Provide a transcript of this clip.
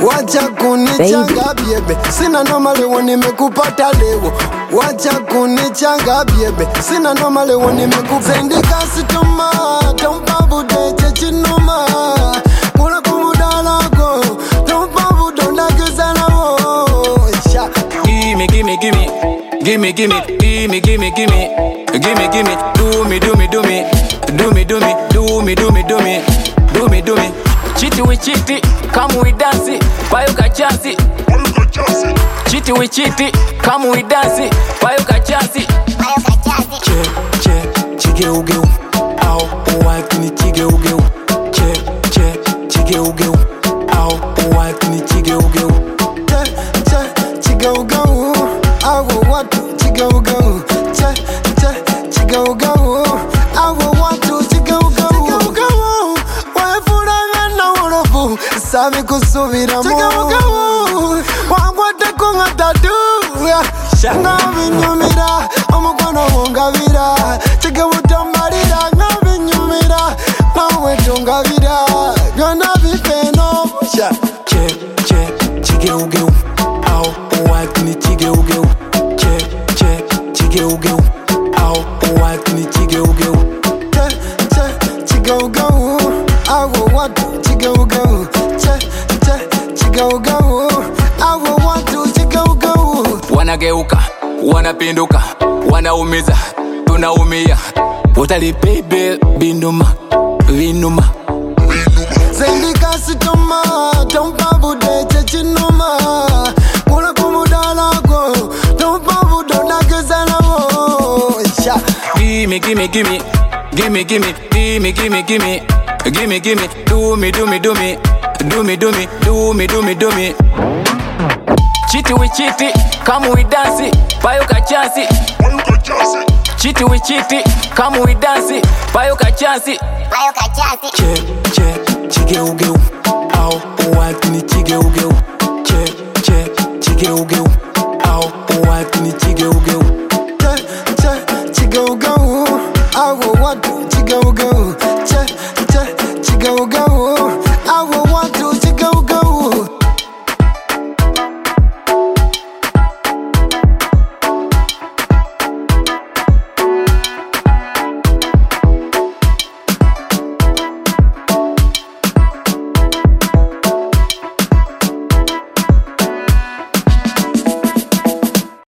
Wacha kunichanga biebe, sina noma leo nimekupata leo. Wacha kunichanga biebe, sina noma leo nimekupata. Sendika situma, tompa bude chinuma. Kula kumudala go, tompa bude ndagizana wo. Gimme, gimme, gimme, gimme, gimme, gimme, gimme, gimme, gimme, gimme. Do me, do me, do me, do me, do me, do me, do me, do me, do me, do me. Chiti we chiti, come we dance it, payo kachasi. Chiti we chiti, come we dance it, payo kachasi. Che, che, chige ugeu, au, white ni chige ugeu. Che, che, chige ugeu, au, white ni chige ugeu. Che, che, chige ugeu, au, what chige ugeu. Che, che, chige ugeu, au, what chige ugeu. Sabe kusubira mu wangwate ko ngatatu ngabinyumira omukono wongabira chikebutambalira ngabinyumira nawe tongabira byona bifeno che che chigeugeu au white ni chigeugeu che che chigeugeu au white ni chigeugeu che che chigeugeu au what chigeugeu wanageuka, wanapinduka, wanaumiza, tunaumia. Utalipibe binuma, binuma. Sendika situma, tompa bude chinuma. Kula kumudala go, tompa bude ndagizana wo. Gimme, gimme, gimme, gimme, gimme, gimme, gimme, gimme, gimme, gimme. Do me, do me, do me, do me, do me, do me, do me, do me. Chiti we chiti, come we dance it, payo kachasi. Chiti we chiti, come we dance it, payo kachasi. Che, che, chigeugeu, au, white ni chigeugeu. Che, che, chigeugeu, au, white ni chigeugeu. Che, che, chigeugeu, au, what chigeugeu. Che, che, chigeugeu.